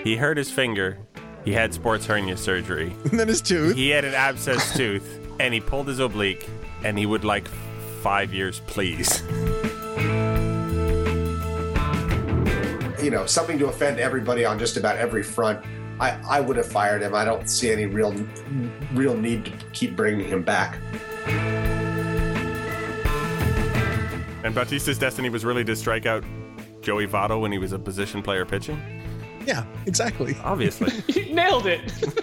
He hurt his finger. He had sports hernia surgery. And then his tooth. He had an abscessed tooth, and he pulled his oblique, and he would like 5 years, please. You know, something to offend everybody on just about every front. I would have fired him. I don't see any real need to keep bringing him back. And Bautista's destiny was really to strike out Joey Votto when he was a position player pitching? Yeah, exactly. Obviously. You nailed it.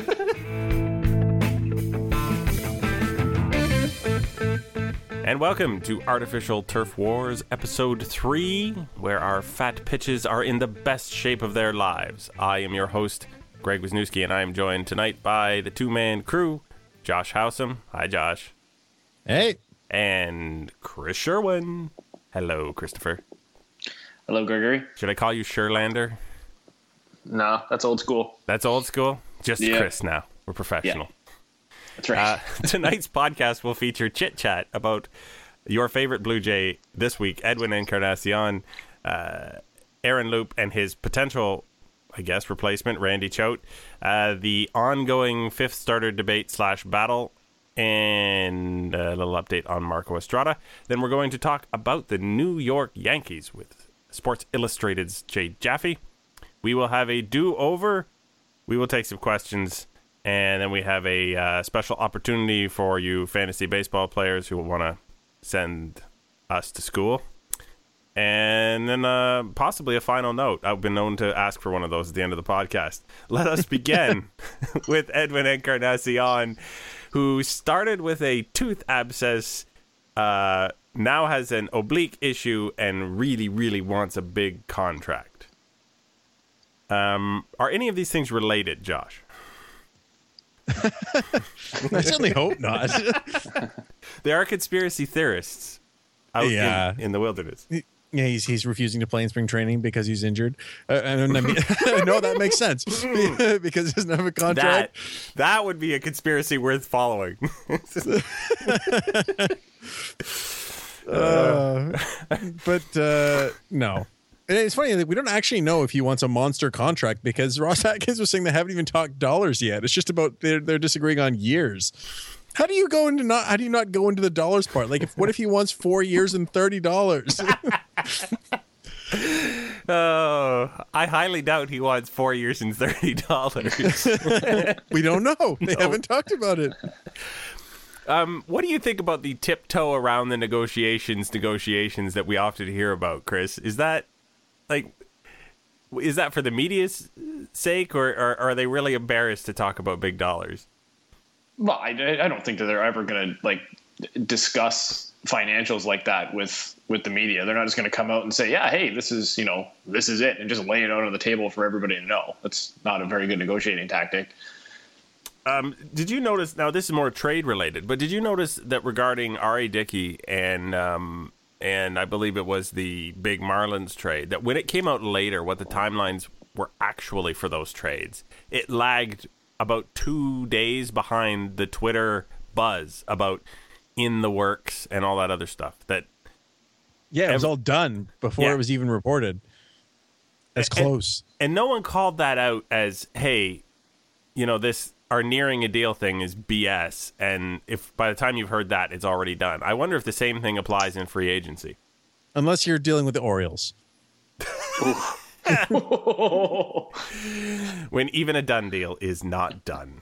And welcome to Artificial Turf Wars, Episode 3, where our fat pitches are in the best shape of their lives. I am your host, Greg Wisniewski, and I am joined tonight by the two-man crew, Josh Howsam. Hi, Josh. Hey. And Chris Sherwin. Hello, Christopher. Hello, Gregory. Should I call you Sherlander? No, that's old school. That's old school? Just Yeah. Chris now. We're professional. Yeah. That's right. Tonight's podcast will feature chit-chat about your favorite Blue Jay this week, Edwin Encarnacion, Aaron Loup, and his potential, I guess, replacement, Randy Choate, the ongoing fifth starter debate / battle, and a little update on Marco Estrada. Then we're going to talk about the New York Yankees with Sports Illustrated's Jay Jaffe. We will have a do-over. We will take some questions. And then we have a special opportunity for you fantasy baseball players who want to send us to school. And then possibly a final note. I've been known to ask for one of those at the end of the podcast. Let us begin with Edwin Encarnacion, who started with a tooth abscess, now has an oblique issue, and really, really wants a big contract. Are any of these things related, Josh? I certainly hope not. There are conspiracy theorists out in the wilderness. Yeah, he's refusing to play in spring training because he's injured. And I mean, no, that makes sense because he doesn't have a contract. That would be a conspiracy worth following. No. And it's funny that we don't actually know if he wants a monster contract because Ross Atkins was saying they haven't even talked dollars yet. It's just about they're disagreeing on years. How do you not go into the dollars part? Like, what if he wants 4 years and $30? Oh, I highly doubt he wants 4 years and $30. We don't know. They haven't talked about it. What do you think about the tiptoe around the negotiations that we often hear about, Chris? Is that for the media's sake, or are they really embarrassed to talk about big dollars? Well, I don't think that they're ever going to discuss financials like that with the media. They're not just going to come out and say, yeah, hey, this is it, and just lay it out on the table for everybody to know. That's not a very good negotiating tactic. Did you notice, now this is more trade related, but did you notice that regarding R.A. Dickey and I believe it was the big Marlins trade, that when it came out later what the timelines were actually for those trades, it lagged about 2 days behind the Twitter buzz about in the works and all that other stuff. That it was all done before it was even reported. That's close. And no one called that out as, hey, this our nearing a deal thing is BS, and if by the time you've heard that, it's already done. I wonder if the same thing applies in free agency. Unless you're dealing with the Orioles. When even a done deal is not done.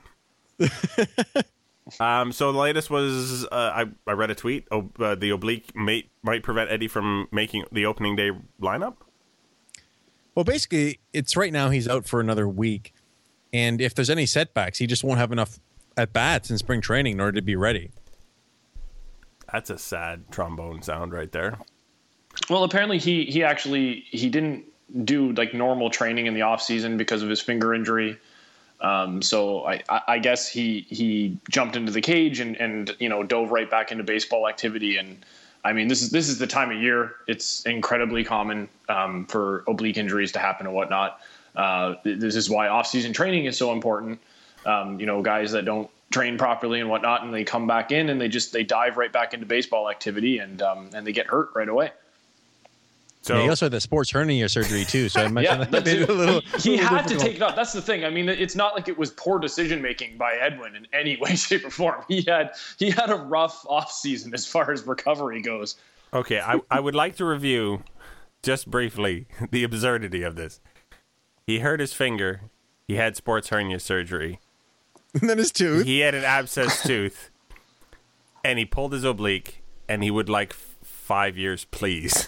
So the latest was, I read a tweet, the oblique might prevent Eddie from making the opening day lineup? Well, basically, it's right now he's out for another week. And if there's any setbacks, he just won't have enough at-bats in spring training in order to be ready. That's a sad trombone sound right there. Well, apparently he didn't do normal training in the off season because of his finger injury. So I guess he jumped into the cage and dove right back into baseball activity. And I mean, this is the time of year. It's incredibly common for oblique injuries to happen and whatnot. This is why off-season training is so important. Guys that don't train properly and whatnot, and they come back in and they dive right back into baseball activity and they get hurt right away. So he also had the sports hernia surgery too. So I imagine Yeah, that made it a little. he little had to difficult. take it up. That's the thing. I mean, it's not like it was poor decision making by Edwin in any way, shape, or form. He had a rough off season as far as recovery goes. okay, I would like to review just briefly the absurdity of this. He hurt his finger. He had sports hernia surgery. And then his tooth. He had an abscessed tooth, and he pulled his oblique, and he would like 5 years, please.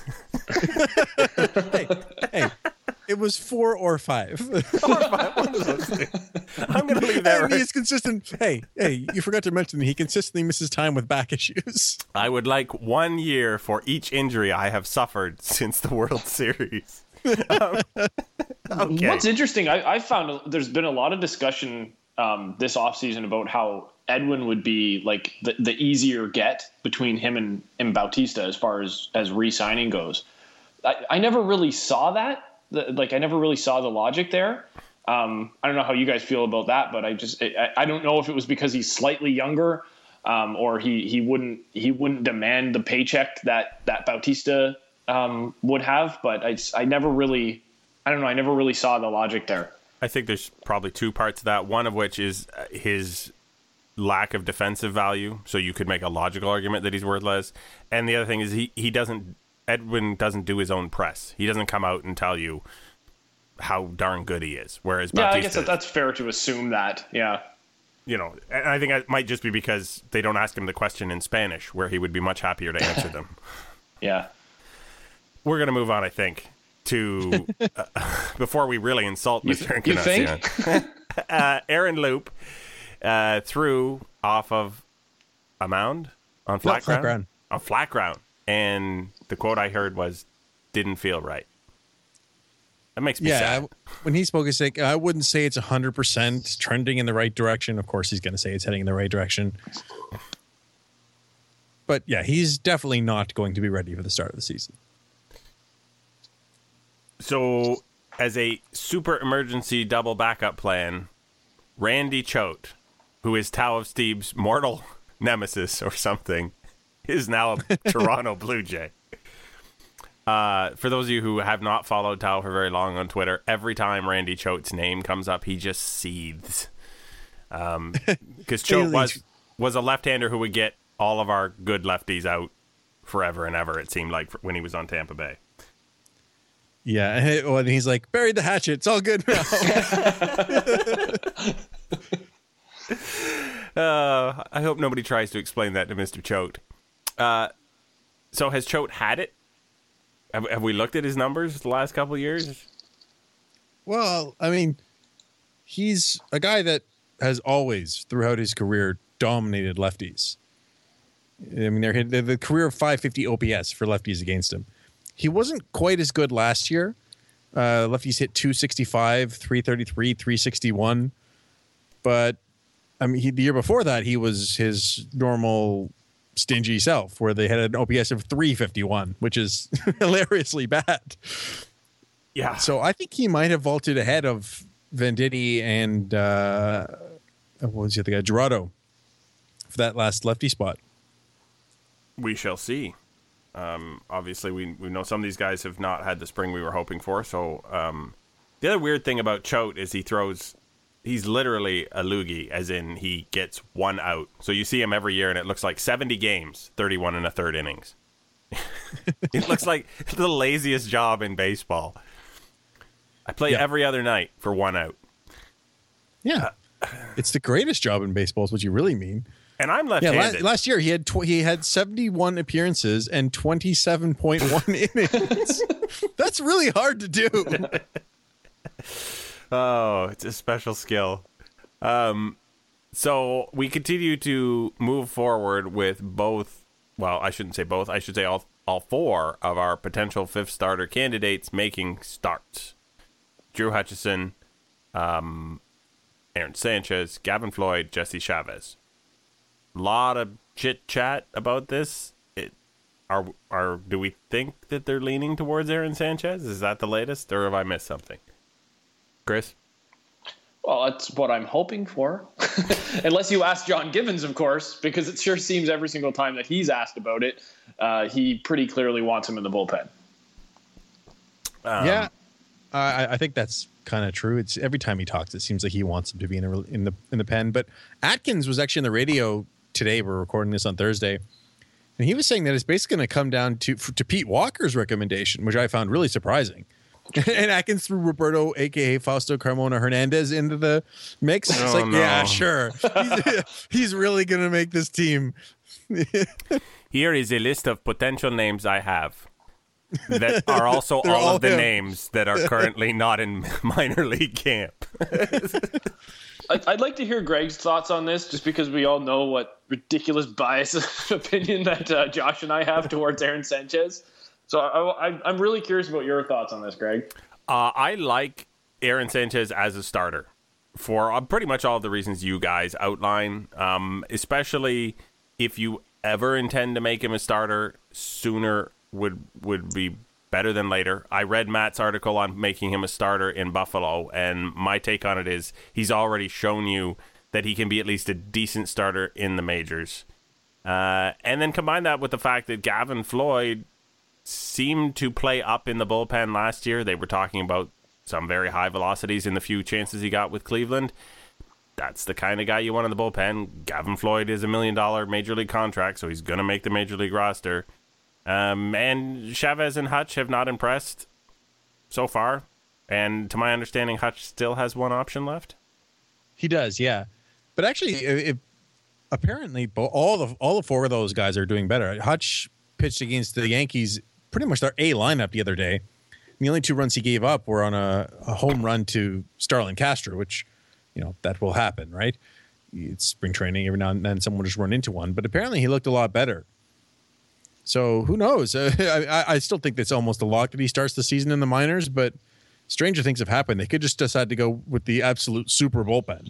Hey, it was 4 or 5. I'm going to leave that And right. he's consistent. Hey, you forgot to mention he consistently misses time with back issues. I would like 1 year for each injury I have suffered since the World Series. Okay. What's interesting, I found there's been a lot of discussion this offseason about how Edwin would be like the easier get between him and Bautista as far as re-signing goes. I never really saw that. I never really saw the logic there. I don't know how you guys feel about that, but I don't know if it was because he's slightly younger, or he wouldn't demand the paycheck that Bautista would have. But I never really saw the logic there. I think there's probably two parts to that. One of which is his lack of defensive value, so you could make a logical argument that he's worth less. And the other thing is Edwin doesn't do his own press. He doesn't come out and tell you how darn good he is. Whereas Bautista, I guess that's fair to assume that. Yeah. You know, and I think it might just be because they don't ask him the question in Spanish, where he would be much happier to answer them. Yeah. We're going to move on, I think, to before we really insult Mr. You Encarnacion. Aaron Loup threw off of a mound on flat ground. On flat ground. And the quote I heard was, "Didn't feel right." That makes me sad. When he spoke, he's like, I wouldn't say it's 100% trending in the right direction. Of course, he's going to say it's heading in the right direction. But yeah, he's definitely not going to be ready for the start of the season. So, as a super emergency double backup plan, Randy Choate, who is Tao of Steve's mortal nemesis or something, is now a Toronto Blue Jay. For those of you who have not followed Tao for very long on Twitter, every time Randy Choate's name comes up, he just seethes. Because Choate was a left-hander who would get all of our good lefties out forever and ever, it seemed like, when he was on Tampa Bay. Yeah, and he's like, buried the hatchet. It's all good now. I hope nobody tries to explain that to Mr. Choate. So has Choate had it? Have we looked at his numbers the last couple of years? Well, I mean, he's a guy that has always, throughout his career, dominated lefties. I mean, they're the career of 550 OPS for lefties against him. He wasn't quite as good last year. Lefties hit 265, 333, 361. But, I mean, the year before that, he was his normal stingy self, where they had an OPS of 351, which is hilariously bad. Yeah. So I think he might have vaulted ahead of Venditti and what was the other guy? Gerardo for that last lefty spot. We shall see. Obviously, we know some of these guys have not had the spring we were hoping for. So the other weird thing about Choate is he's literally a loogie, as in he gets one out. So you see him every year, and it looks like 70 games, 31 and a third innings. It looks like the laziest job in baseball. I play every other night for one out. Yeah. It's the greatest job in baseball is what you really mean. And I'm left-handed. Yeah, last year he had 71 appearances and 27.1 innings. That's really hard to do. Oh, it's a special skill. So we continue to move forward with both. Well, I shouldn't say both. I should say all four of our potential fifth starter candidates making starts. Drew Hutchison, Aaron Sanchez, Gavin Floyd, Jesse Chavez. A lot of chit chat about this. Do we think that they're leaning towards Aaron Sanchez? Is that the latest, or have I missed something? Chris? Well, that's what I'm hoping for. Unless you ask John Givens, of course, because it sure seems every single time that he's asked about it, he pretty clearly wants him in the bullpen. I think that's kind of true. It's every time he talks, it seems like he wants him to be in the pen. But Atkins was actually on the radio today. We're recording this on Thursday, and he was saying that it's basically going to come down to Pete Walker's recommendation, which I found really surprising. And Atkins threw Roberto, a.k.a. Fausto Carmona Hernandez, into the mix. It's like, yeah, sure. He's really going to make this team. Here is a list of potential names I have that are also all of the names that are currently not in minor league camp. I'd like to hear Greg's thoughts on this, just because we all know what ridiculous bias opinion that Josh and I have towards Aaron Sanchez. So I'm really curious about your thoughts on this, Greg. I like Aaron Sanchez as a starter for pretty much all of the reasons you guys outline, especially if you ever intend to make him a starter, sooner would be better than later. I read Matt's article on making him a starter in Buffalo, and my take on it is he's already shown you that he can be at least a decent starter in the majors. And then combine that with the fact that Gavin Floyd seemed to play up in the bullpen last year. They were talking about some very high velocities in the few chances he got with Cleveland. That's the kind of guy you want in the bullpen. Gavin Floyd is $1 million major league contract, so he's going to make the major league roster. And Chavez and Hutch have not impressed so far. And to my understanding, Hutch still has one option left. He does, yeah. But actually, apparently, all the four of those guys are doing better. Hutch pitched against the Yankees, pretty much their A lineup the other day. And the only 2 runs he gave up were on a home run to Starlin Castro, which, that will happen, right? It's spring training. Every now and then someone will just run into one. But apparently he looked a lot better. So who knows? I still think it's almost a lock that he starts the season in the minors, but stranger things have happened. They could just decide to go with the absolute super bullpen.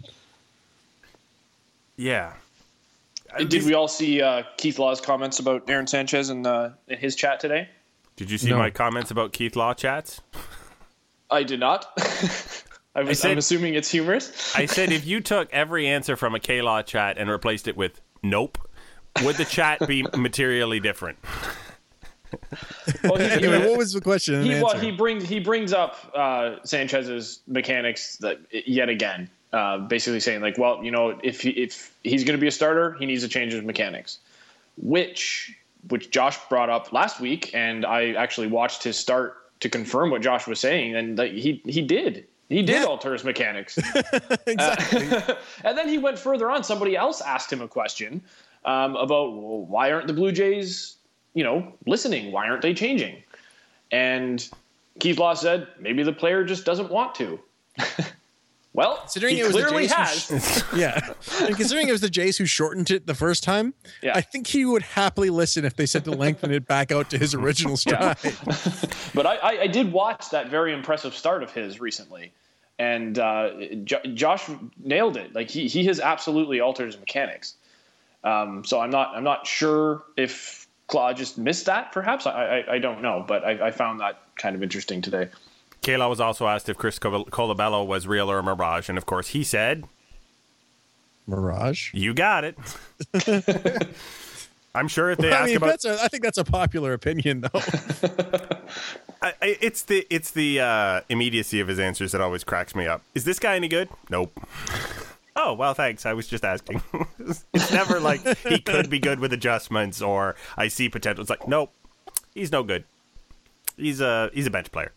Yeah. Did we all see Keith Law's comments about Aaron Sanchez in his chat today? Did you see my comments about Keith Law chats? I did not. I'm assuming it's humorous. I said if you took every answer from a K-Law chat and replaced it with nope, would the chat be materially different? Well, anyway, what was the question? He brings up Sanchez's mechanics yet again, basically saying like, well, if he's going to be a starter, he needs to change his mechanics, which Josh brought up last week, and I actually watched his start to confirm what Josh was saying, and he did. He did alter his mechanics. Exactly. And then he went further on. Somebody else asked him a question about why aren't the Blue Jays, listening? Why aren't they changing? And Keith Law said, maybe the player just doesn't want to. Well, considering he clearly has. Yeah. And considering it was the Jays who shortened it the first time, I think he would happily listen if they said to lengthen it back out to his original stride. Yeah. But I did watch that very impressive start of his recently. And Josh nailed it. Like he has absolutely altered his mechanics. So I'm not sure if Claw just missed that, perhaps. I don't know, but I found that kind of interesting today. Kayla was also asked if Chris Colabello was real or a mirage, and of course he said... Mirage? You got it. I'm sure if they ask about... I think that's a popular opinion, though. It's the immediacy of his answers that always cracks me up. Is this guy any good? Nope. Oh, well, thanks. I was just asking. It's never like he could be good with adjustments or I see potential. It's like, nope, he's no good. He's a bench player.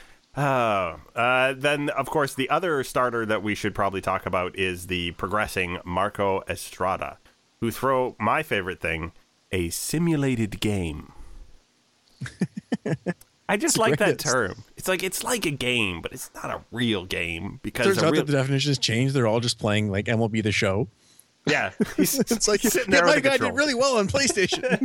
Then, of course, the other starter that we should probably talk about is the progressing Marco Estrada, who throw my favorite thing, a simulated game. I just like that term. It's like a game, but it's not a real game because turns out that the definition has changed. They're all just playing like MLB The Show. Yeah, it's like sitting there. My guy did really well on PlayStation.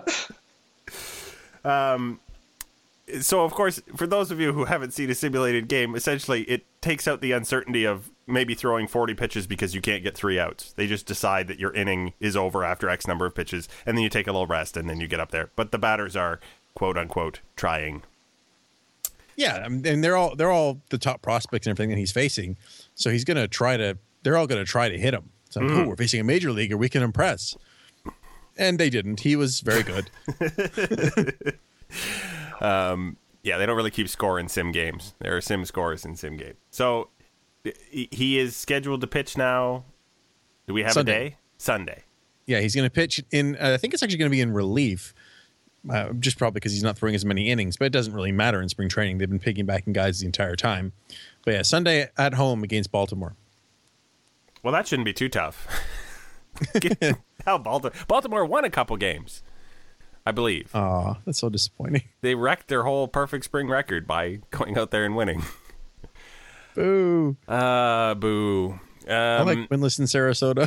So, of course, for those of you who haven't seen a simulated game, essentially it takes out the uncertainty of maybe throwing 40 pitches because you can't get 3 outs. They just decide that your inning is over after X number of pitches, and then you take a little rest, and then you get up there. But the batters are, quote-unquote, trying. Yeah, and they're all the top prospects and everything that he's facing. So he's going to try to – they're all going to try to hit him. So, we're facing a major leaguer. We can impress. And they didn't. He was very good. Yeah, they don't really keep score in sim games. There are sim scores in sim games. So he is scheduled to pitch now. Do we have Sunday. a day? Sunday. Yeah, he's going to pitch in. I think it's actually going to be in relief, just probably because he's not throwing as many innings. But it doesn't really matter in spring training. They've been piggybacking guys the entire time. But yeah, Sunday at home against Baltimore. Well, that shouldn't be too tough. Hell, Baltimore won a couple games, I believe. Oh, that's so disappointing. They wrecked their whole perfect spring record by going out there and winning. Boo. Boo. I like winless in Sarasota.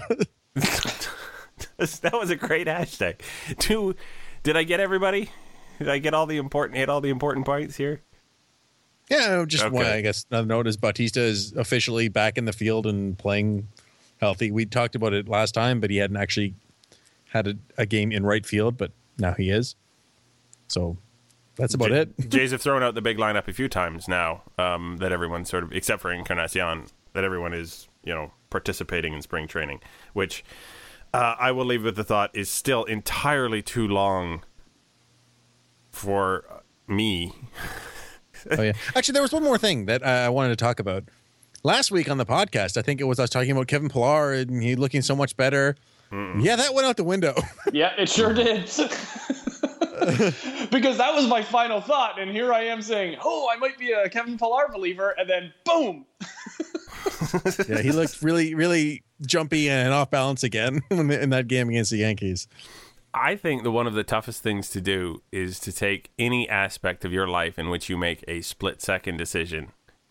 That was a great hashtag. Did I get everybody? Did I get all the important points here? Yeah, just Okay. one, I guess another note is Bautista is officially back in the field and playing healthy. We talked about it last time, but he hadn't actually had a game in right field, but now he is. So that's about it. Jays have thrown out the big lineup a few times now, that everyone sort of, except for Encarnacion, that everyone is, participating in spring training, which I will leave with the thought is still entirely too long for me. Oh yeah. Actually, there was one more thing that I wanted to talk about. Last week on the podcast, I think it was us talking about Kevin Pillar and he looking so much better. Yeah, that went out the window. Yeah, it sure did. Because that was my final thought, and here I am saying, "Oh, I might be a Kevin Pillar believer," and then boom. Yeah, he looked really, really jumpy and off balance again in that game against the Yankees. I think one of the toughest things to do is to take any aspect of your life in which you make a split-second decision.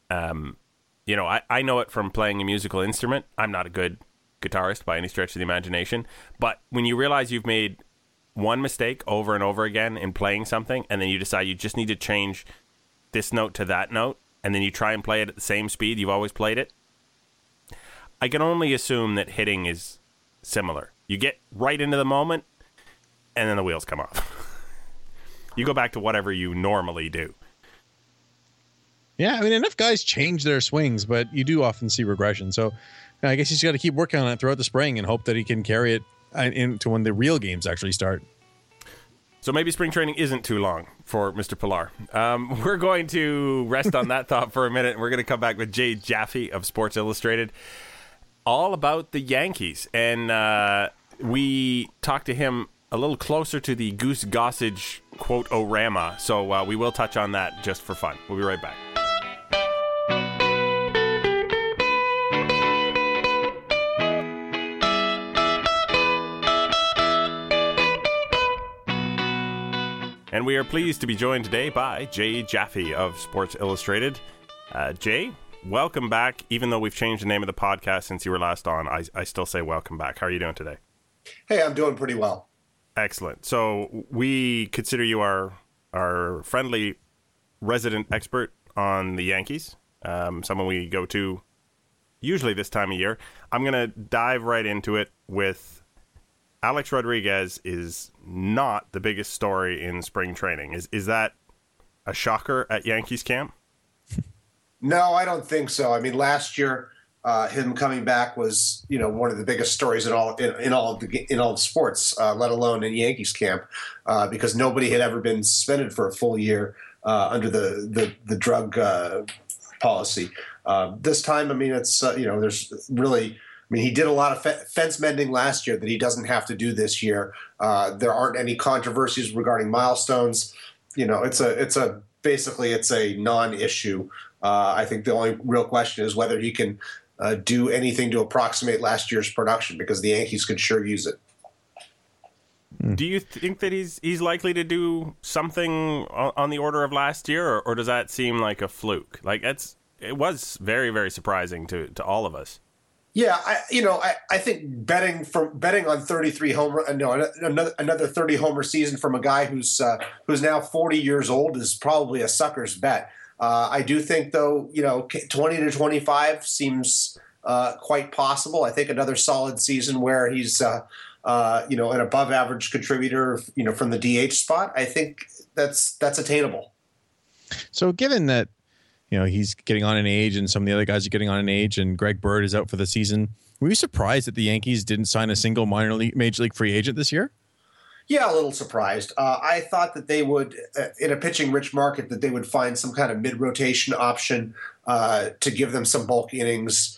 I know it from playing a musical instrument. I'm not a good guitarist by any stretch of the imagination. But when you realize you've made one mistake over and over again in playing something, and then you decide you just need to change this note to that note, and then you try and play it at the same speed you've always played it, I can only assume that hitting is similar. You get right into the moment, and then the wheels come off. You go back to whatever you normally do. Yeah, I mean, enough guys change their swings, but you do often see regression. So I guess he's got to keep working on it throughout the spring and hope that he can carry it into when the real games actually start. So maybe spring training isn't too long for Mr. Pillar. We're going to rest on that thought for a minute, and we're going to come back with Jay Jaffe of Sports Illustrated, all about the Yankees. And we talked to him a little closer to the Goose Gossage quote-orama, so we will touch on that just for fun. We'll be right back. And we are pleased to be joined today by Jay Jaffe of Sports Illustrated. Jay, welcome back. Even though we've changed the name of the podcast since you were last on, I still say welcome back. How are you doing today? Hey, I'm doing pretty well. Excellent. So we consider you our friendly resident expert on the Yankees, someone we go to usually this time of year. I'm going to dive right into it with Alex Rodriguez is not the biggest story in spring training. Is that a shocker at Yankees camp? No, I don't think so. I mean, last year, him coming back was, one of the biggest stories in all of sports, let alone in Yankees camp, because nobody had ever been suspended for a full year under the drug policy. This time, I mean, it's there's really. I mean, he did a lot of fence mending last year that he doesn't have to do this year. There aren't any controversies regarding milestones. It's a non-issue. I think the only real question is whether he can do anything to approximate last year's production, because the Yankees could sure use it. Do you think that he's likely to do something on the order of last year, or does that seem like a fluke? Like it was very, very surprising to all of us. Yeah, I think betting on 33 homer, another 30 homer season from a guy who's now 40 years old is probably a sucker's bet. I do think, though, 20 to 25 seems quite possible. I think another solid season where he's an above average contributor, from the DH spot, I think that's attainable. So given that, he's getting on in age and some of the other guys are getting on in age and Greg Bird is out for the season, were you surprised that the Yankees didn't sign a single major league free agent this year? Yeah, a little surprised. I thought that they would, in a pitching-rich market, that they would find some kind of mid-rotation option to give them some bulk innings.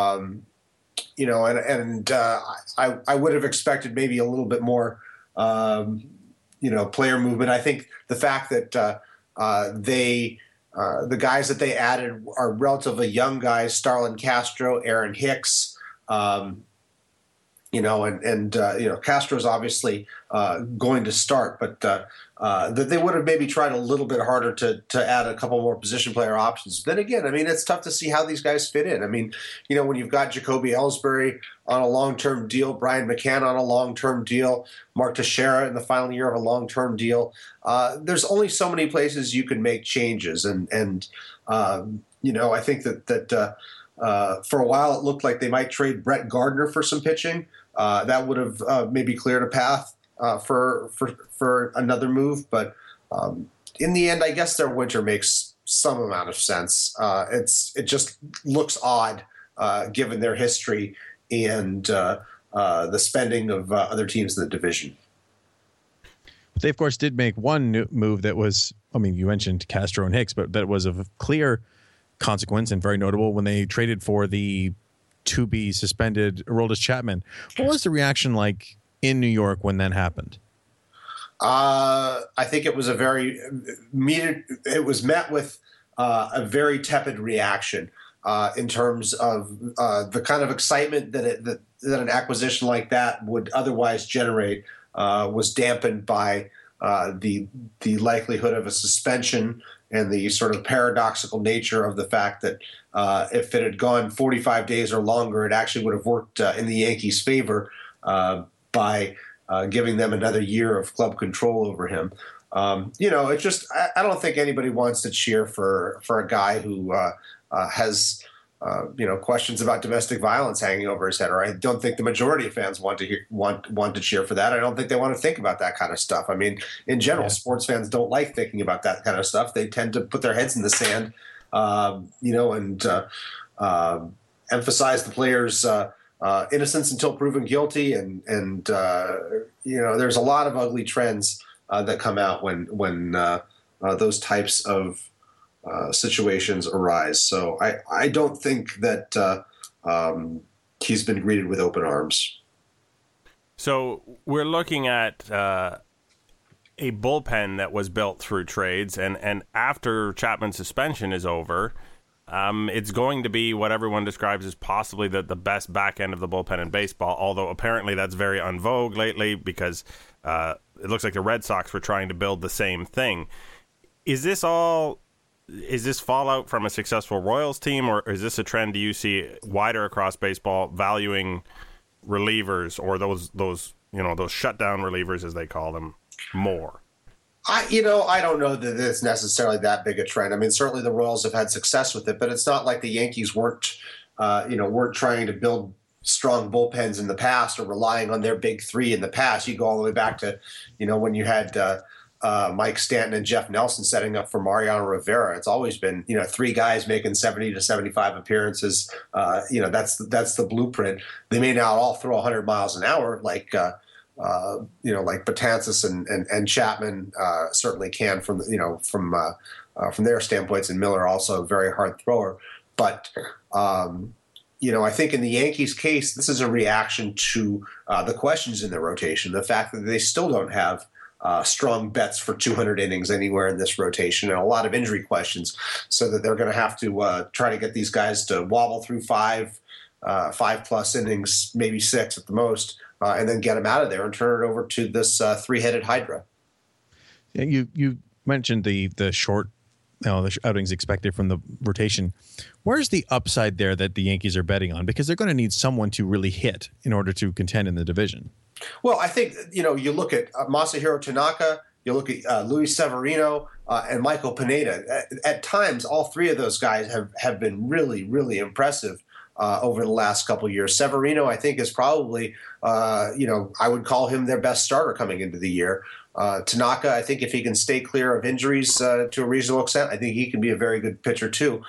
I would have expected maybe a little bit more, player movement. I think the fact that the guys that they added are relatively young guys: Starlin Castro, Aaron Hicks. Castro's obviously going to start, but that they would have maybe tried a little bit harder to add a couple more position player options. Then again, I mean, it's tough to see how these guys fit in. I mean, when you've got Jacoby Ellsbury on a long-term deal, Brian McCann on a long-term deal, Mark Teixeira in the final year of a long-term deal, there's only so many places you can make changes. I think that for a while it looked like they might trade Brett Gardner for some pitching. That would have maybe cleared a path for another move, but in the end, I guess their winter makes some amount of sense. It just looks odd given their history and the spending of other teams in the division. But they, of course, did make one move that was, I mean, you mentioned Castro and Hicks, but that was of clear consequence and very notable when they traded for the to-be suspended Aroldis Chapman. What was the reaction like in New York when that happened? I think it was it was met with a very tepid reaction in terms of the kind of excitement that an acquisition like that would otherwise generate was dampened by the likelihood of a suspension and the sort of paradoxical nature of the fact that if it had gone 45 days or longer, it actually would have worked in the Yankees' favor by giving them another year of club control over him. It's just I don't think anybody wants to cheer for a guy who has questions about domestic violence hanging over his head. Or I don't think the majority of fans want to cheer for that. I don't think they want to think about that kind of stuff. I mean, in general, sports fans don't like thinking about that kind of stuff. They tend to put their heads in the sand, and emphasize the players' innocence until proven guilty. And there's a lot of ugly trends that come out when those types of situations arise. So I don't think that he's been greeted with open arms. So we're looking at a bullpen that was built through trades, and after Chapman's suspension is over, it's going to be what everyone describes as possibly the best back end of the bullpen in baseball, although apparently that's very en vogue lately because it looks like the Red Sox were trying to build the same thing. Is this fallout from a successful Royals team, or is this a trend do you see wider across baseball valuing relievers or those shutdown relievers as they call them more? I don't know that it's necessarily that big a trend. I mean, certainly the Royals have had success with it, but it's not like the Yankees weren't trying to build strong bullpens in the past or relying on their big three in the past. You go all the way back to, when you had Mike Stanton and Jeff Nelson setting up for Mariano Rivera. It's always been, three guys making 70 to 75 appearances. That's the blueprint. They may not all throw 100 miles an hour like Betances and Chapman certainly can from their standpoints, and Miller also a very hard thrower. But I think in the Yankees' case, this is a reaction to the questions in their rotation, the fact that they still don't have strong bets for 200 innings anywhere in this rotation, and a lot of injury questions, so that they're going to have to try to get these guys to wobble through five plus innings, maybe six at the most, and then get them out of there and turn it over to this three-headed hydra. Yeah, you mentioned the short, the outings expected from the rotation. Where's the upside there that the Yankees are betting on? Because they're going to need someone to really hit in order to contend in the division. Well, I think, you look at Masahiro Tanaka, you look at Luis Severino and Michael Pineda. At times, all three of those guys have been really, really impressive over the last couple of years. Severino, I think, is probably, I would call him their best starter coming into the year. Tanaka, I think if he can stay clear of injuries to a reasonable extent, I think he can be a very good pitcher too.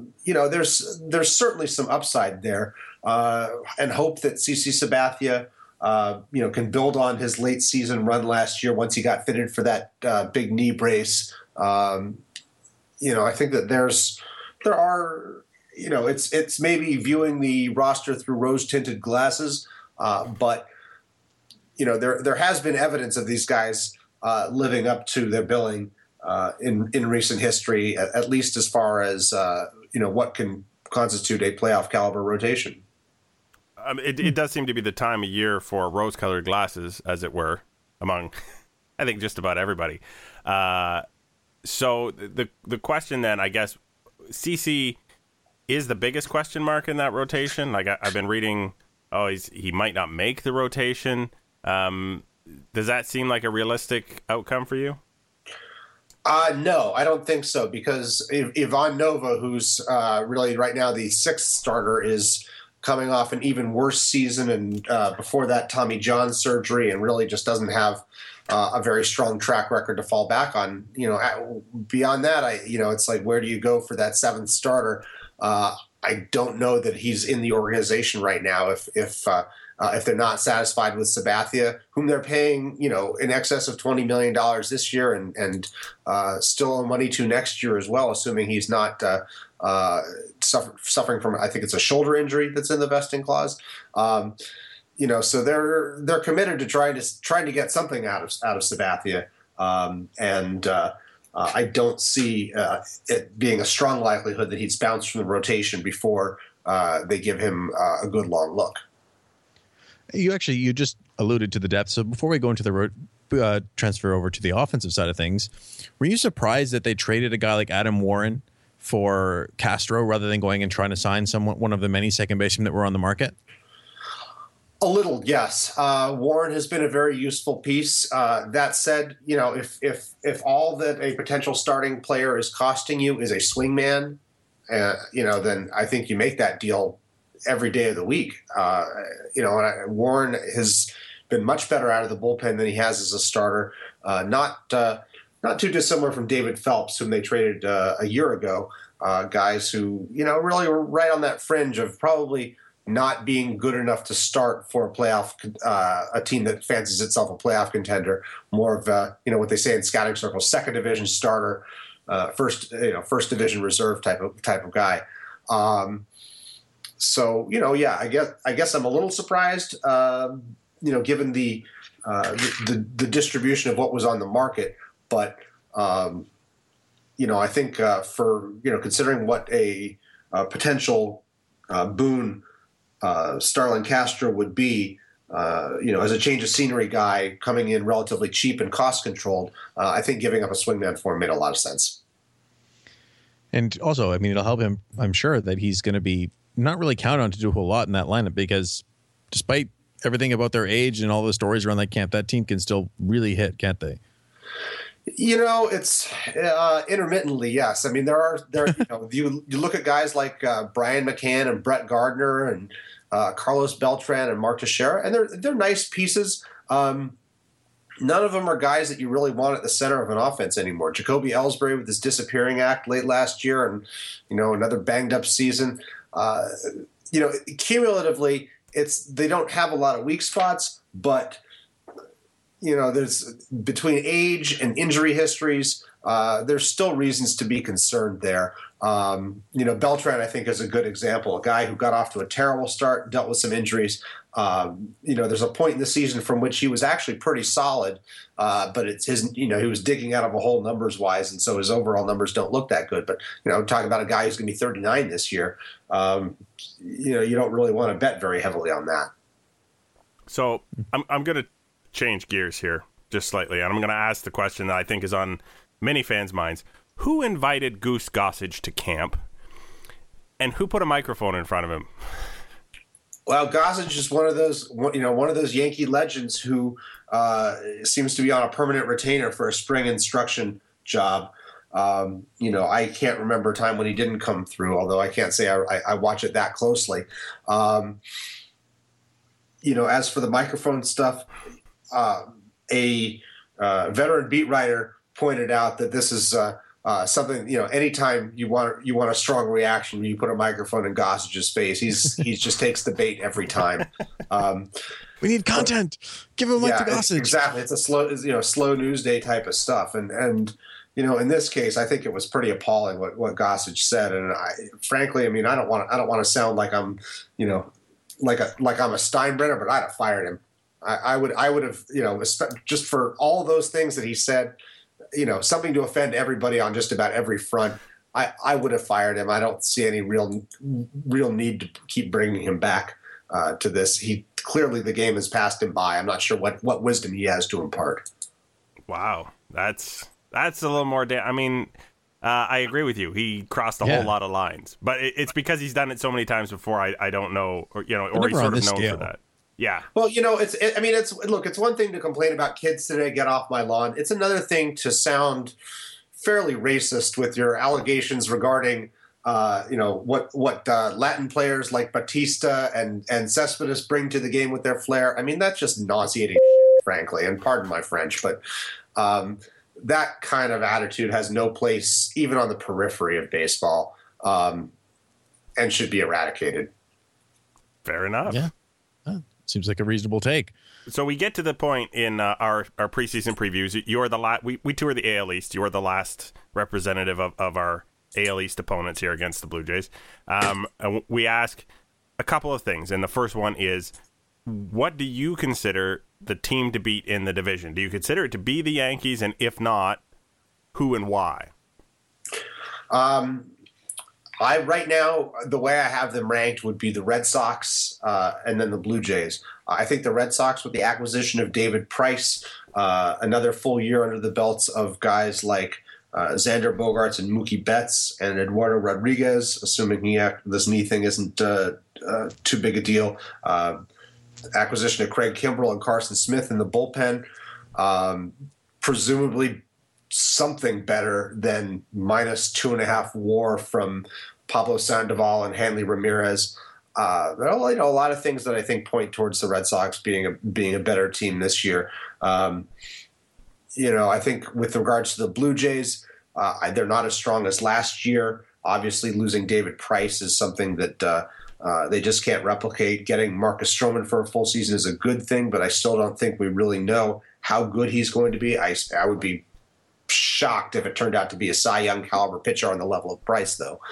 There's certainly some upside there, and hope that CC Sabathia can build on his late season run last year once he got fitted for that big knee brace. I think that there are, it's maybe viewing the roster through rose-tinted glasses, but there has been evidence of these guys living up to their billing in recent history, at least as far as what can constitute a playoff caliber rotation. It does seem to be the time of year for rose-colored glasses, as it were, among, I think, just about everybody. So the question then, I guess, CC is the biggest question mark in that rotation. Like I've been reading, he might not make the rotation. Does that seem like a realistic outcome for you? No, I don't think so, because Ivan Nova, who's really right now the sixth starter, is coming off an even worse season, and before that Tommy John surgery, and really just doesn't have a very strong track record to fall back on. Beyond that, it's like, where do you go for that seventh starter? I don't know that he's in the organization right now. If they're not satisfied with Sabathia, whom they're paying, in excess of $20 million this year, and still owe money to next year as well, assuming he's not suffering from, I think it's a shoulder injury that's in the vesting clause. So they're committed to trying to get something out of Sabathia, and I don't see it being a strong likelihood that he's bounced from the rotation before they give him a good long look. You just alluded to the depth. So before we go into the transfer over to the offensive side of things, were you surprised that they traded a guy like Adam Warren for Castro rather than going and trying to sign one of the many second basemen that were on the market? A little, yes. Warren has been a very useful piece. That said, if all that a potential starting player is costing you is a swingman, then I think you make that deal every day of the week. Warren has been much better out of the bullpen than he has as a starter. Not too dissimilar from David Phelps, whom they traded a year ago. Guys who, really were right on that fringe of probably not being good enough to start for a team that fancies itself a playoff contender. More of what they say in scouting circles, second division starter, first division reserve type of guy. I guess I'm a little surprised, given the distribution of what was on the market. But, I think for, considering what a potential boon Starlin Castro would be, as a change of scenery guy coming in relatively cheap and cost controlled, I think giving up a swingman for him made a lot of sense. And also, it'll help him. I'm sure that he's going to be not really counted on to do a whole lot in that lineup, because despite everything about their age and all the stories around that camp, that team can still really hit, can't they? It's intermittently, yes. You look at guys like Brian McCann and Brett Gardner and Carlos Beltran and Mark Teixeira, and they're nice pieces. None of them are guys that you really want at the center of an offense anymore. Jacoby Ellsbury with his disappearing act late last year, and another banged up season. Cumulatively, they don't have a lot of weak spots, but there's between age and injury histories, there's still reasons to be concerned there. Beltran, I think, is a good example, a guy who got off to a terrible start, dealt with some injuries. There's a point in the season from which he was actually pretty solid, but it's he was digging out of a hole numbers wise, and so his overall numbers don't look that good. But talking about a guy who's going to be 39 this year, you don't really want to bet very heavily on that. So I'm going to change gears here just slightly, and I'm going to ask the question that I think is on many fans' minds. Who invited Goose Gossage to camp, and who put a microphone in front of him? Well, Gossage is one of those Yankee legends who seems to be on a permanent retainer for a spring instruction job. I can't remember a time when he didn't come through, although I can't say I watch it that closely. As for the microphone stuff, a veteran beat writer pointed out that this is something, anytime you want a strong reaction, you put a microphone in Gossage's face. He just takes the bait every time. We need content. Give him Mike the Gossage. Exactly. It's a slow news day type of stuff. And in this case, I think it was pretty appalling what Gossage said. And frankly, I don't want to sound like I'm, like I'm a Steinbrenner, but I'd have fired him. I would have, just for all those things that he said, something to offend everybody on just about every front. I would have fired him. I don't see any real need to keep bringing him back to this. Clearly the game has passed him by. I'm not sure what wisdom he has to impart. Wow, that's a little more. I agree with you. He crossed a whole lot of lines, but it's because he's done it so many times before. I don't know, or he's sort of known for that. Yeah. Well, it's one thing to complain about kids today, get off my lawn. It's another thing to sound fairly racist with your allegations regarding, what Latin players like Batista and Cespedes bring to the game with their flair. That's just nauseating shit, frankly, and pardon my French, but that kind of attitude has no place even on the periphery of baseball, and should be eradicated. Fair enough. Yeah. Seems like a reasonable take. So we get to the point in our preseason previews. You're the we tour the AL East. You're the last representative of our AL East opponents here against the Blue Jays. We ask a couple of things, and the first one is, what do you consider the team to beat in the division? Do you consider it to be the Yankees, and if not, who and why? Right now, the way I have them ranked would be the Red Sox and then the Blue Jays. I think the Red Sox, with the acquisition of David Price, another full year under the belts of guys like Xander Bogaerts and Mookie Betts and Eduardo Rodriguez, assuming this knee thing isn't too big a deal. Acquisition of Craig Kimbrell and Carson Smith in the bullpen. Presumably something better than -2.5 WAR from Pablo Sandoval and Hanley Ramirez. There are a lot of things that I think point towards the Red Sox being a better team this year. I think with regards to the Blue Jays, they're not as strong as last year. Obviously, losing David Price is something that they just can't replicate. Getting Marcus Stroman for a full season is a good thing, but I still don't think we really know how good he's going to be. I would be shocked if it turned out to be a Cy Young caliber pitcher on the level of Price, though.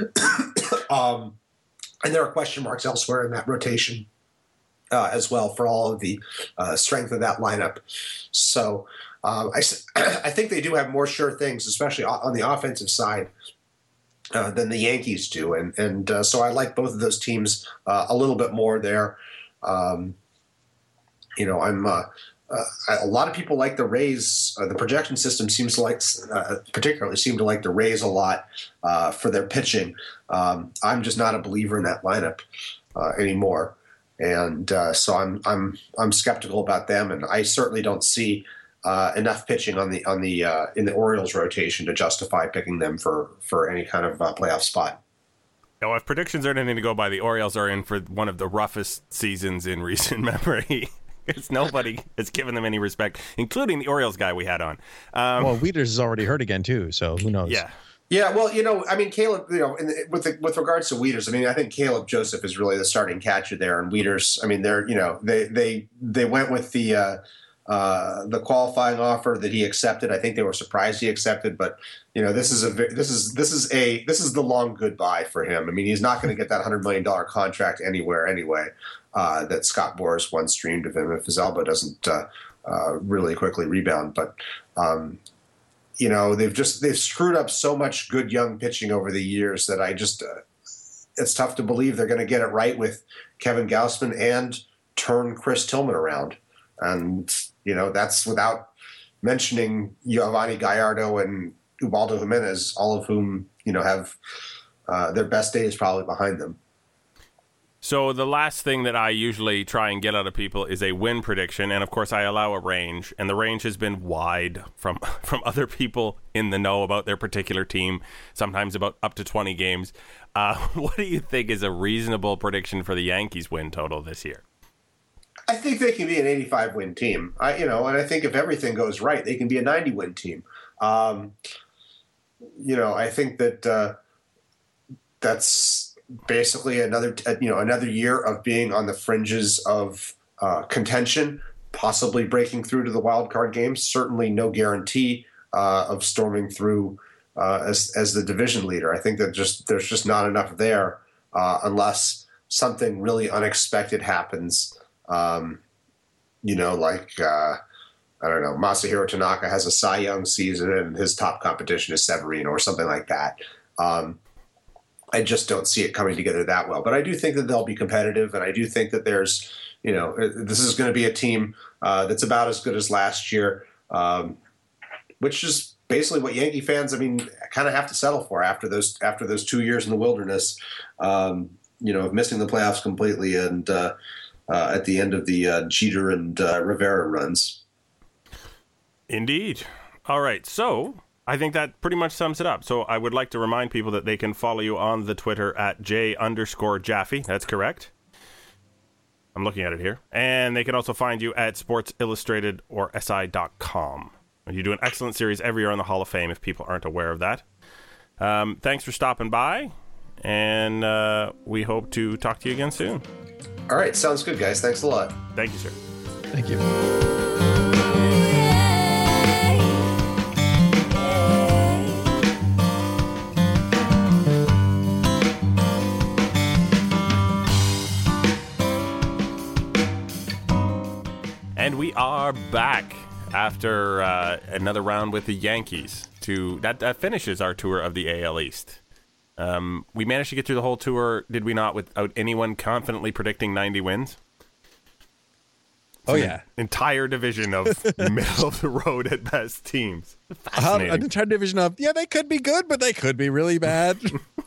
And there are question marks elsewhere in that rotation as well for all of the strength of that lineup. So I think they do have more sure things, especially on the offensive side, than the Yankees do. And so I like both of those teams a little bit more there. A lot of people like the Rays. The projection system seems to particularly seem to like the Rays a lot for their pitching. I'm just not a believer in that lineup anymore, and so I'm skeptical about them. And I certainly don't see enough pitching in the Orioles rotation to justify picking them for any kind of playoff spot. Now, if predictions are anything to go by, the Orioles are in for one of the roughest seasons in recent memory. Because nobody has given them any respect, including the Orioles guy we had on. Well, Wieters is already hurt again, too, so who knows? Yeah. Yeah, well, Caleb, with regards to Wieters, I think Caleb Joseph is really the starting catcher there, and Wieters, they went with the qualifying offer that he accepted. I think they were surprised he accepted, but this is the long goodbye for him. He's not going to get that $100 million contract anywhere anyway. That Scott Boras once dreamed of him if his elbow doesn't really quickly rebound. But they've screwed up so much good young pitching over the years that it's tough to believe they're going to get it right with Kevin Gausman and turn Chris Tillman around. And that's without mentioning Giovanni Gallardo and Ubaldo Jimenez, all of whom have their best days probably behind them. So the last thing that I usually try and get out of people is a win prediction, and of course I allow a range, and the range has been wide from other people in the know about their particular team, sometimes about up to 20 games. What do you think is a reasonable prediction for the Yankees win total this year? I think they can be an 85-win team. And I think if everything goes right, they can be a 90-win team. I think that that's basically another year of being on the fringes of contention, possibly breaking through to the wild card games. Certainly no guarantee of storming through as the division leader. I think that there's just not enough there unless something really unexpected happens. I don't know, Masahiro Tanaka has a Cy Young season and his top competition is Severino or something like that. I just don't see it coming together that well. But I do think that they'll be competitive, and I do think that there's, this is going to be a team that's about as good as last year, which is basically what Yankee fans, kind of have to settle for after those 2 years in the wilderness, of missing the playoffs completely and at the end of the Jeter and Rivera runs. Indeed. All right. So I think that pretty much sums it up. So I would like to remind people that they can follow you on the Twitter at J_Jaffe. That's correct. I'm looking at it here. And they can also find you at Sports Illustrated or SI.com. You do an excellent series every year on the Hall of Fame if people aren't aware of that. Thanks for stopping by. And we hope to talk to you again soon. All right. Sounds good, guys. Thanks a lot. Thank you, sir. Thank you. And we are back after another round with the Yankees. That finishes our tour of the AL East. We managed to get through the whole tour, did we not, without anyone confidently predicting 90 wins? Oh, yeah. Entire division of middle of the road at best teams. Fascinating. An entire division of, they could be good, but they could be really bad.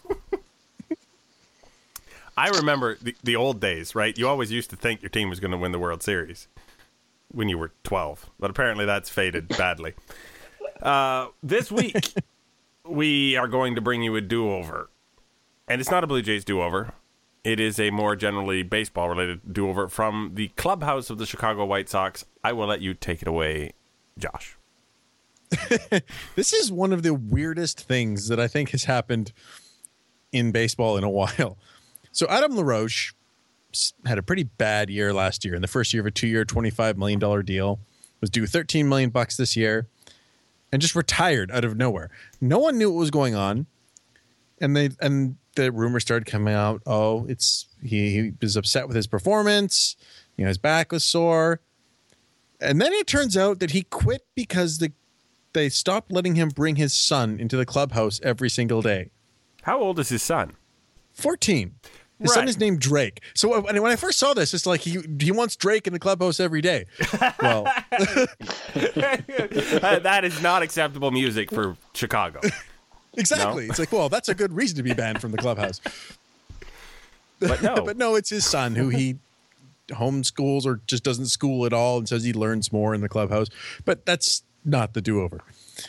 I remember the old days, right? You always used to think your team was going to win the World Series when you were 12, but apparently that's faded badly. This week, we are going to bring you a do-over. And it's not a Blue Jays do-over. It is a more generally baseball-related do-over from the clubhouse of the Chicago White Sox. I will let you take it away, Josh. This is one of the weirdest things that I think has happened in baseball in a while. So Adam LaRoche had a pretty bad year last year. In the first year of a 2-year, $25 million deal, was due $13 million this year, and just retired out of nowhere. No one knew what was going on, and the rumors started coming out. Oh, he was upset with his performance. His back was sore, and then it turns out that he quit because they stopped letting him bring his son into the clubhouse every single day. How old is his son? 14. His son is named Drake. So when I first saw this, it's like he wants Drake in the clubhouse every day. Well, that is not acceptable music for Chicago. Exactly. No? It's like, well, that's a good reason to be banned from the clubhouse. But no. But no, it's his son who he homeschools or just doesn't school at all and says he learns more in the clubhouse. But that's not the do-over.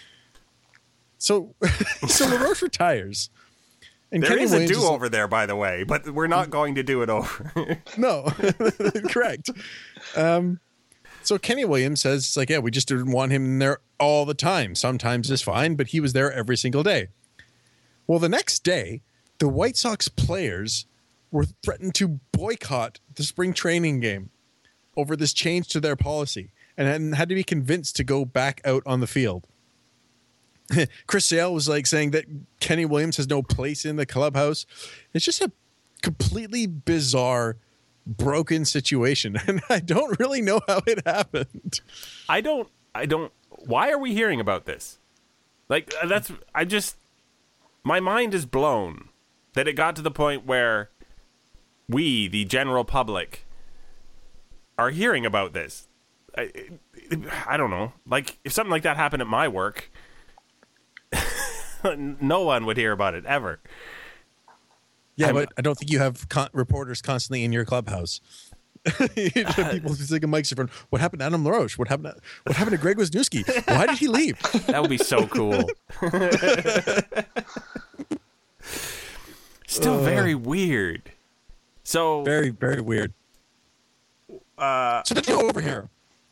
So LaRoche retires. And there Kenny is Williams a do-over there, by the way, but we're not going to do it over. No, correct. So Kenny Williams says, it's like, yeah, we just didn't want him there all the time. Sometimes it's fine, but he was there every single day. Well, the next day, the White Sox players were threatened to boycott the spring training game over this change to their policy and had to be convinced to go back out on the field. Chris Sale was saying that Kenny Williams has no place in the clubhouse. It's just a completely bizarre, broken situation, and I don't really know how it happened. I don't. Why are we hearing about this? My mind is blown that it got to the point where we, the general public, are hearing about this. I don't know. If something like that happened at my work, no one would hear about it ever. Yeah, but I don't think you have reporters constantly in your clubhouse. People take a microphone. What happened to Adam LaRoche? What happened to Greg Wisniewski? Why did he leave? That would be so cool. Still very weird. So very, very weird. So let's go over here.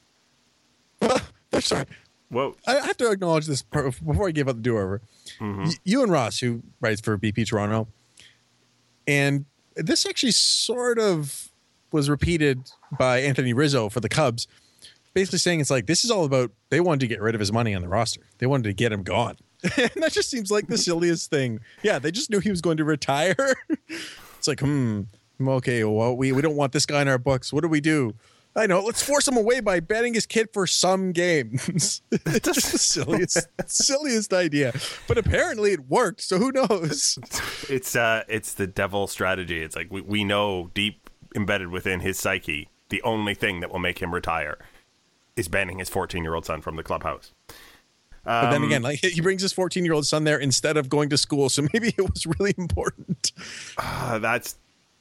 Sorry. Whoa. I have to acknowledge this before I give up the do-over. Mm-hmm. You and Ross, who writes for BP Toronto, and this actually sort of was repeated by Anthony Rizzo for the Cubs, basically saying it's like, this is all about, they wanted to get rid of his money on the roster. They wanted to get him gone. And that just seems like the silliest thing. Yeah, they just knew he was going to retire. It's like, okay, well, we don't want this guy in our books. What do we do? I know, let's force him away by betting his kid for some games. It's just the silliest idea. But apparently it worked, so who knows? It's the devil strategy. It's like we know deep embedded within his psyche, the only thing that will make him retire is banning his 14-year-old son from the clubhouse. But then again, like, he brings his 14-year-old son there instead of going to school, so maybe it was really important. That's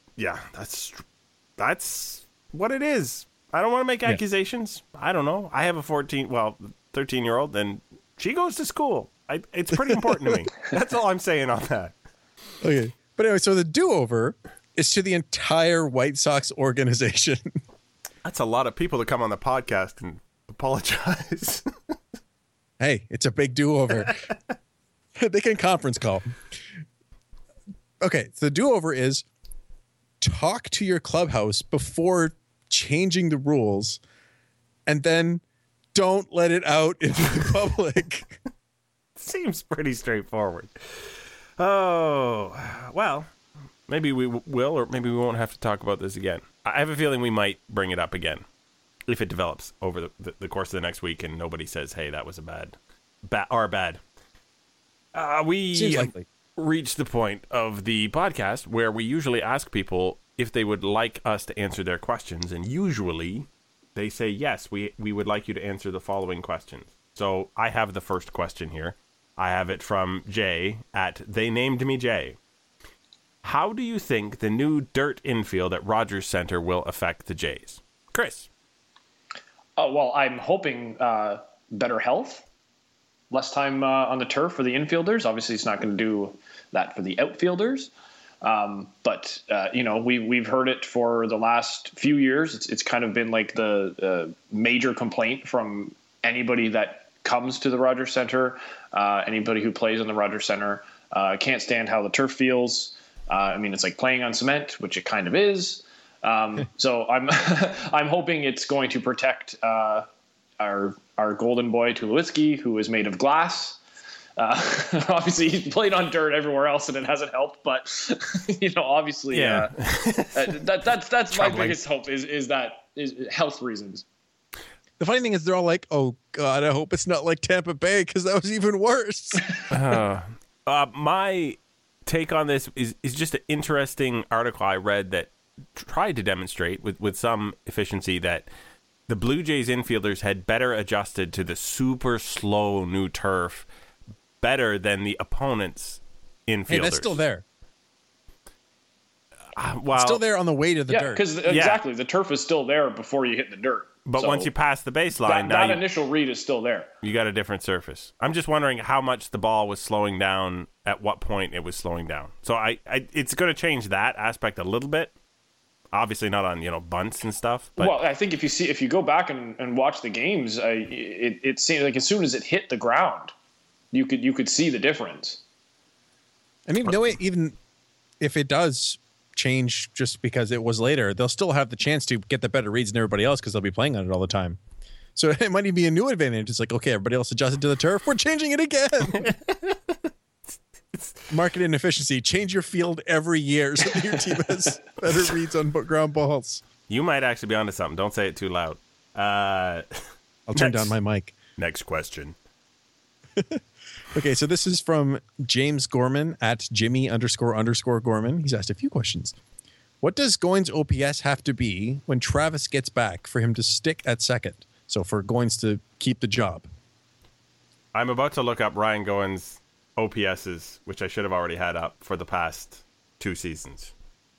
what it is. I don't want to make accusations. I don't know. I have a 13-year-old, and she goes to school. It's pretty important to me. That's all I'm saying on that. Okay. But anyway, so the do-over is to the entire White Sox organization. That's a lot of people to come on the podcast and apologize. Hey, it's a big do-over. They can conference call. Okay, so the do-over is talk to your clubhouse before changing the rules, and then don't let it out into the public. Seems pretty straightforward. Oh, well, maybe we will, or maybe we won't have to talk about this again. I have a feeling we might bring it up again if it develops over the course of the next week and nobody says, hey, that was a bad. We Seems likely. Reached the point of the podcast where we usually ask people if they would like us to answer their questions, and usually they say, yes, we would like you to answer the following questions. So I have the first question here. I have it from Jay at They Named Me Jay. How do you think the new dirt infield at Rogers Center will affect the Jays? Chris? Well, I'm hoping better health, less time on the turf for the infielders. Obviously, it's not going to do that for the outfielders. But we've heard it for the last few years. It's kind of been like the major complaint from anybody that comes to the Rogers Center, anybody who plays on the Rogers Center. Can't stand how the turf feels. It's like playing on cement, which it kind of is. So I'm I'm hoping it's going to protect our golden boy Tulowitzki, who is made of glass. Obviously, he's played on dirt everywhere else, and it hasn't helped. But obviously, Yeah. that's my Troubling. biggest hope is health reasons. The funny thing is they're all like, oh, God, I hope it's not like Tampa Bay because that was even worse. My take on this is just an interesting article I read that tried to demonstrate with some efficiency that the Blue Jays infielders had better adjusted to the super slow new turf better than the opponents' infielders. Hey, that's still there. Well, Still there on the way to the Yeah, dirt. because exactly the turf is still there before you hit the dirt. but So once you pass the baseline, now that initial read is still there. you got a different surface. I'm just wondering how much the ball was slowing down, at what point it was slowing down. So it's going to change that aspect a little bit. Obviously not on bunts and stuff. But Well, I think if you go back and watch the games, it seemed like as soon as it hit the ground, you could see the difference. And even if it does change just because it was later, they'll still have the chance to get the better reads than everybody else because they'll be playing on it all the time. So it might even be a new advantage. It's like, okay, everybody else adjusted to the turf. We're changing it again. Market inefficiency. Change your field every year so that your team has better reads on ground balls. you might actually be onto something. Don't say it too loud. I'll turn down my mic. Next question. Okay, so this is from James Gorman at Jimmy__Gorman. He's asked a few questions. What does Goins' OPS have to be when Travis gets back for him to stick at second? So for Goins to keep the job. I'm about to look up Ryan Goins' OPSs, which I should have already had up for the past 2 seasons,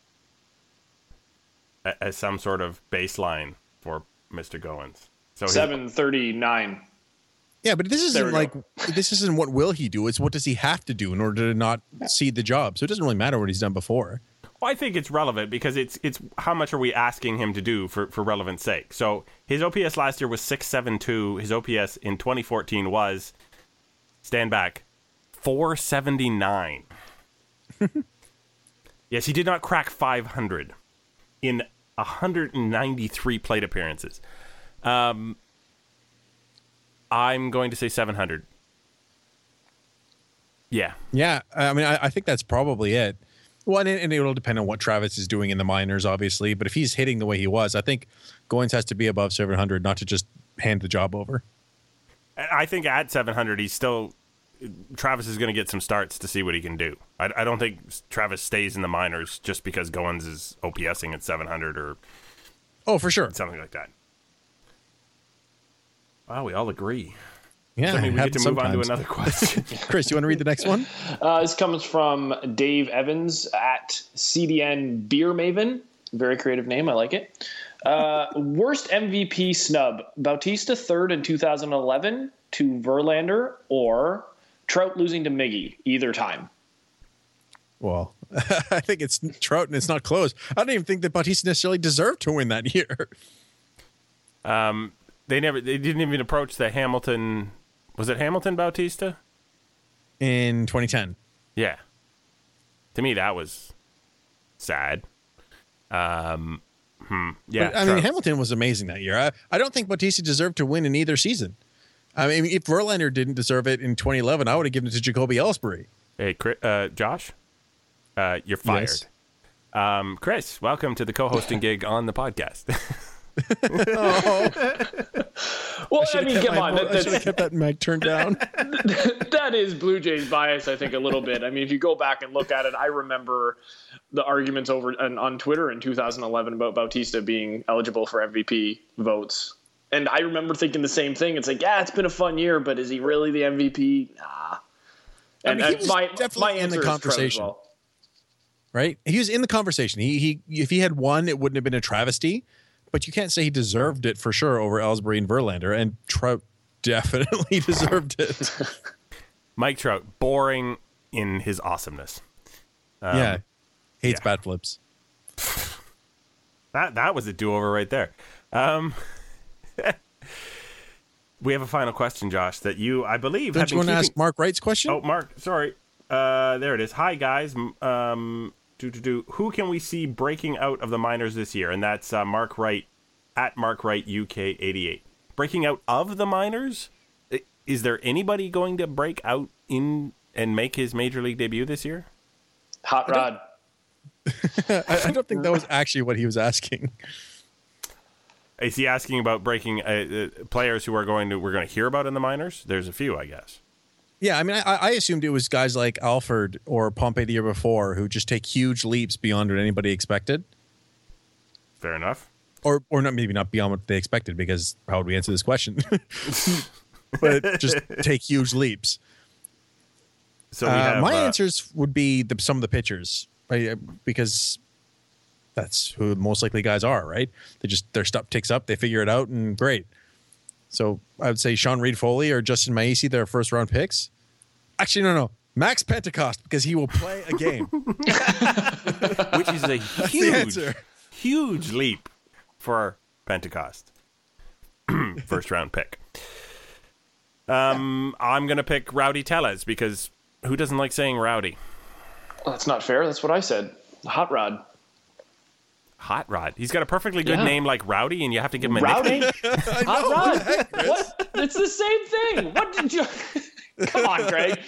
as some sort of baseline for Mr. Goins. So 739. Yeah, but this There isn't we like go. this isn't what will he do. It's what does he have to do in order to not cede the job. So it doesn't really matter what he's done before. Well, I think it's relevant because it's how much are we asking him to do for relevance sake. So his OPS last year was 672. His OPS in 2014 was, stand back, 479. Yes, he did not crack 500 in 193 plate appearances. I'm going to say 700. Yeah. Yeah, I mean, I think that's probably it. Well, and it'll depend on what Travis is doing in the minors, obviously. But if he's hitting the way he was, I think Goins has to be above 700, not to just hand the job over. I think at 700, Travis is going to get some starts to see what he can do. I don't think Travis stays in the minors just because Goins is OPSing at 700 or for sure, something like that. Wow, we all agree. Yeah, I mean, we get to move on to another question. Chris, do you want to read the next one? This comes from Dave Evans at CDN Beer Maven. Very creative name. I like it. Worst MVP snub: Bautista third in 2011 to Verlander, or Trout losing to Miggy. Either time. Well, I think it's Trout, and it's not close. I don't even think that Bautista necessarily deserved to win that year. They didn't even approach the Hamilton. Was it Hamilton Bautista in 2010? Yeah. To me, that was sad. Yeah. But, I mean, Hamilton was amazing that year. I don't think Bautista deserved to win in either season. I mean, if Verlander didn't deserve it in 2011, I would have given it to Jacoby Ellsbury. Hey, Josh, you're fired. Yes. Chris, welcome to the co-hosting gig on the podcast. Well, I mean, come on. I should have kept that mic turned down. That is Blue Jays bias, I think, a little bit. I mean, if you go back and look at it, I remember the arguments on Twitter in 2011 about Bautista being eligible for MVP votes. And I remember thinking the same thing. It's like, yeah, it's been a fun year, but is he really the MVP? Nah. And he was definitely my in answer the conversation. well. Right? He was in the conversation. He if he had won, it wouldn't have been a travesty. But you can't say he deserved it for sure over Ellsbury and Verlander. And Trout definitely deserved it. Mike Trout, boring in his awesomeness. Hates bat flips. That was a do-over right there. We have a final question, Josh, that I believe, don't you want to ask Mark Wright's question? Oh, Mark, sorry. There it is. Hi, guys. Who can we see breaking out of the minors this year? And that's Mark Wright at Mark Wright UK 88. Breaking out of the minors? Is there anybody going to break out in and make his major league debut this year? Hot Rod. I don't think that was actually what he was asking. Is he asking about breaking players who we're going to hear about in the minors? There's a few, I guess. Yeah, I mean, I assumed it was guys like Alford or Pompey the year before who just take huge leaps beyond what anybody expected. Fair enough. Or maybe not beyond what they expected, because how would we answer this question? But just take huge leaps. So we have, my answers would be some of the pitchers, right? Because that's who most likely guys are, right? Their stuff ticks up, they figure it out, and great. So I would say Sean Reed-Foley or Justin Maese, their first-round picks. Actually, no. Max Pentecost, because he will play a game. Which is a huge leap for Pentecost. First-round pick. I'm going to pick Rowdy Tellez, because who doesn't like saying Rowdy? Well, that's not fair. That's what I said. Hot Rod. Hot Rod. He's got a perfectly good name like Rowdy, and you have to give him a Rowdy? nickname. Hot Rod. What? It's the same thing. What did you? Come on, Greg.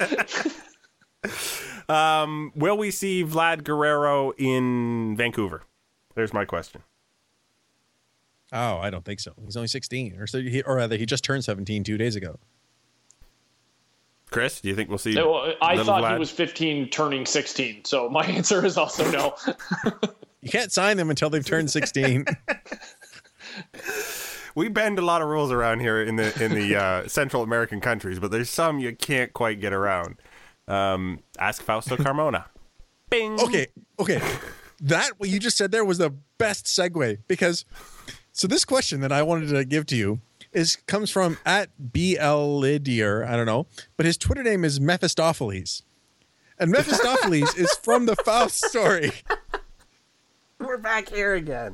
Will we see Vlad Guerrero in Vancouver? There's my question. Oh, I don't think so. He's only 16, or rather, he just turned 17 2 days ago. Chris, do you think we'll see? Well, I thought Vlad? he was 15, turning 16. So my answer is also no. You can't sign them until they've turned 16. We bend a lot of rules around here in the Central American countries, but there's some you can't quite get around. Ask Fausto Carmona. Bing. Okay. That what you just said there was the best segue, because so this question that I wanted to give to you comes from at BLidier, I don't know, but his Twitter name is Mephistopheles. And Mephistopheles is from the Faust story. We're back here again.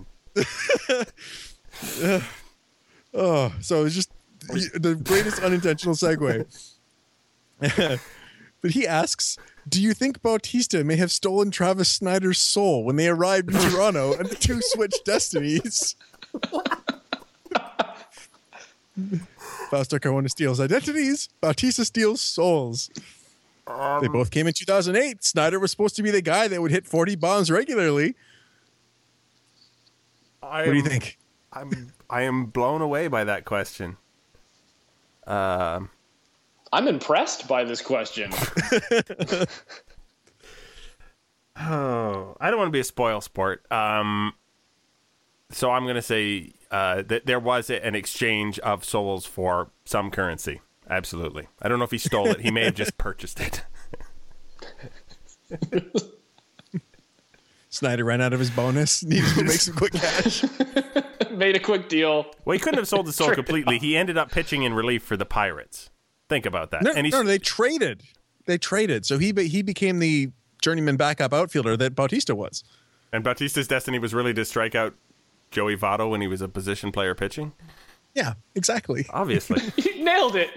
So it's just the greatest unintentional segue. But he asks, do you think Bautista may have stolen Travis Snyder's soul when they arrived in Toronto and the two switched destinies? Fausto Carmona steals identities. Bautista steals souls. They both came in 2008. Snyder was supposed to be the guy that would hit 40 bombs regularly. What do you think? I am blown away by that question. I'm impressed by this question. Oh, I don't want to be a spoil sport. So I'm going to say that there was an exchange of souls for some currency. Absolutely. I don't know if he stole it. He may have just purchased it. Snyder ran out of his bonus. Needed to make some quick cash. Made a quick deal. Well, he couldn't have sold the soul completely. He ended up pitching in relief for the Pirates. Think about that. No, they traded. They traded. So he became the journeyman backup outfielder that Bautista was. And Bautista's destiny was really to strike out Joey Votto when he was a position player pitching? Yeah, exactly. Obviously. You nailed it.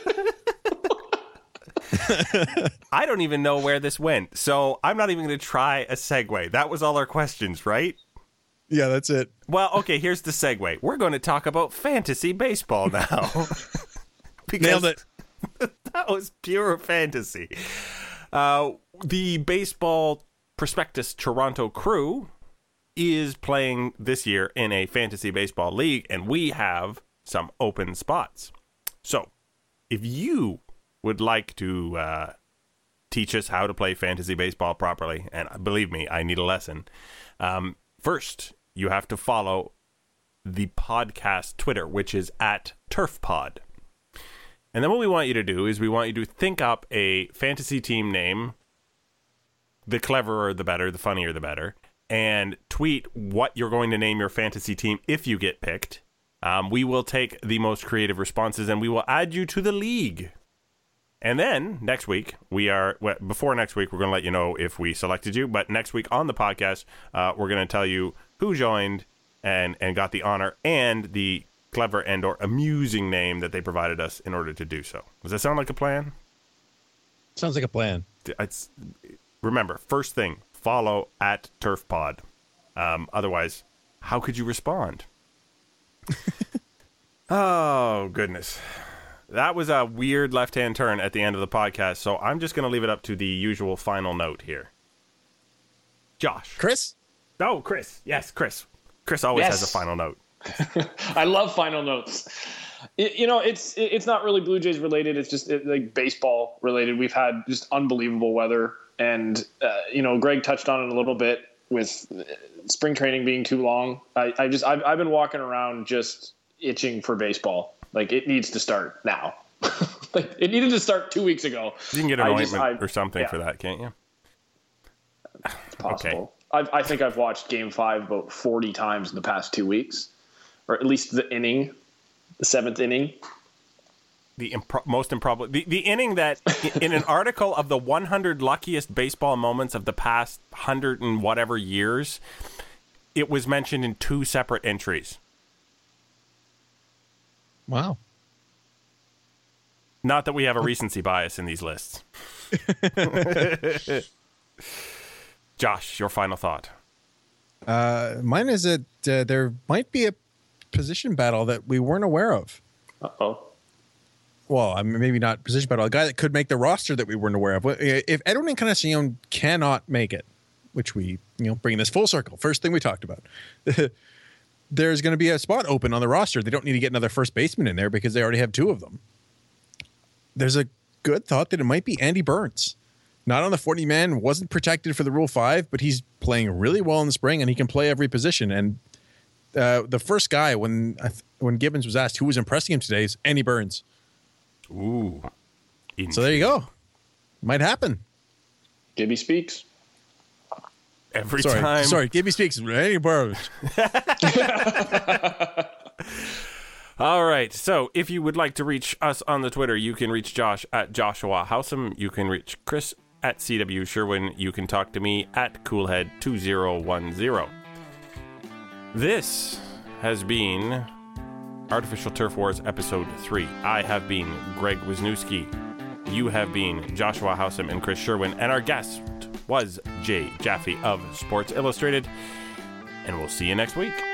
I don't even know where this went, so I'm not even going to try a segue. That was all our questions, right? Yeah, that's it. Well, okay, here's the segue. We're going to talk about fantasy baseball now. Nailed it. That was pure fantasy. The Baseball Prospectus Toronto Crew is playing this year in a fantasy baseball league, and we have some open spots. So, if you would like to teach us how to play fantasy baseball properly, and believe me, I need a lesson, first, you have to follow the podcast Twitter, which is @TurfPod. And then what we want you to do is we want you to think up a fantasy team name, the cleverer the better, the funnier the better, and tweet what you're going to name your fantasy team if you get picked. We will take the most creative responses and we will add you to the league. And then next week, before next week, we're going to let you know if we selected you. But next week on the podcast, we're going to tell you who joined and got the honor and the clever and or amusing name that they provided us in order to do so. Does that sound like a plan? Sounds like a plan. Remember, first thing, follow @TurfPod. Otherwise, how could you respond? Oh, goodness. That was a weird left-hand turn at the end of the podcast, so I'm just going to leave it up to the usual final note here. Josh. Chris? Oh, Chris. Yes, Chris. Chris always has a final note. I love final notes. It's not really Blue Jays related. It's just like baseball related. We've had just unbelievable weather, and Greg touched on it a little bit with spring training being too long. I've been walking around just itching for baseball. Like, it needs to start now. Like, it needed to start 2 weeks ago. You can get an ointment or something for that, can't you? It's possible. Okay. I think I've watched Game 5 about 40 times in the past 2 weeks, or at least the seventh inning. The most improbable, the inning that in an article of the 100 luckiest baseball moments of the past 100 and whatever years, it was mentioned in 2 separate entries. Wow. Not that we have a recency bias in these lists. Josh, your final thought. Mine is that there might be a position battle that we weren't aware of. Uh-oh. Well, I mean, maybe not position battle. A guy that could make the roster that we weren't aware of. If Edwin Encarnacion cannot make it, which we, bring this full circle. First thing we talked about. There's going to be a spot open on the roster. They don't need to get another first baseman in there because they already have 2 of them. There's a good thought that it might be Andy Burns. Not on the 40-man, wasn't protected for the Rule 5, but he's playing really well in the spring, and he can play every position. And the first guy, when Gibbons was asked who was impressing him today, is Andy Burns. Ooh. So there you go. Might happen. Gibby speaks. Every time. Sorry, Gibby speaks. Andy Burns. All right. So if you would like to reach us on the Twitter, you can reach Josh @Joshua Howsam. You can reach Chris @CW Sherwin. You can talk to me @Coolhead2010. This has been Artificial Turf Wars Episode 3. I have been Greg Wisniewski. You have been Joshua Howsam and Chris Sherwin, and our guest was Jay Jaffe of Sports Illustrated. And we'll see you next week.